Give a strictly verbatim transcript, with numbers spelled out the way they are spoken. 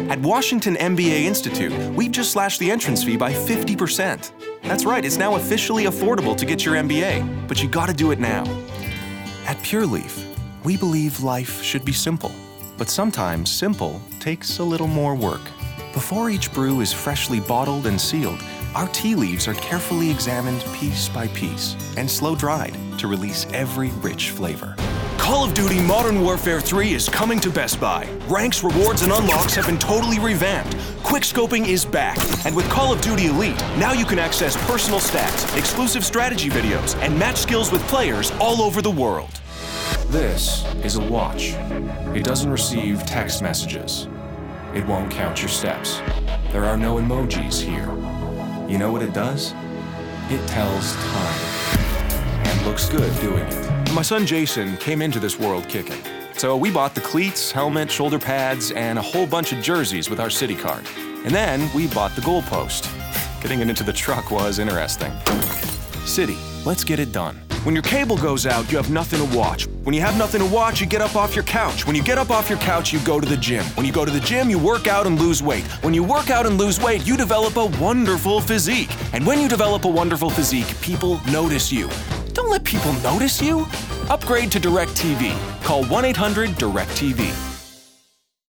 At Washington M B A Institute, we've just slashed the entrance fee by fifty percent. That's right, it's now officially affordable to get your M B A, but you gotta do it now. At Pure Leaf, we believe life should be simple, but sometimes simple takes a little more work. Before each brew is freshly bottled and sealed, our tea leaves are carefully examined piece by piece and slow-dried to release every rich flavor. Call of Duty Modern Warfare three is coming to Best Buy. Ranks, rewards, and unlocks have been totally revamped. Quickscoping is back. And with Call of Duty Elite, now you can access personal stats, exclusive strategy videos, and match skills with players all over the world. This is a watch. It doesn't receive text messages. It won't count your steps. There are no emojis here. You know what it does? It tells time. And looks good doing it. My son Jason came into this world kicking. So we bought the cleats, helmet, shoulder pads, and a whole bunch of jerseys with our city card. And then we bought the goalpost. Getting it into the truck was interesting. City, let's get it done. When your cable goes out, you have nothing to watch. When you have nothing to watch, you get up off your couch. When you get up off your couch, you go to the gym. When you go to the gym, you work out and lose weight. When you work out and lose weight, you develop a wonderful physique. And when you develop a wonderful physique, people notice you. Don't let people notice you. Upgrade to DirecTV. Call one eight hundred direct T V.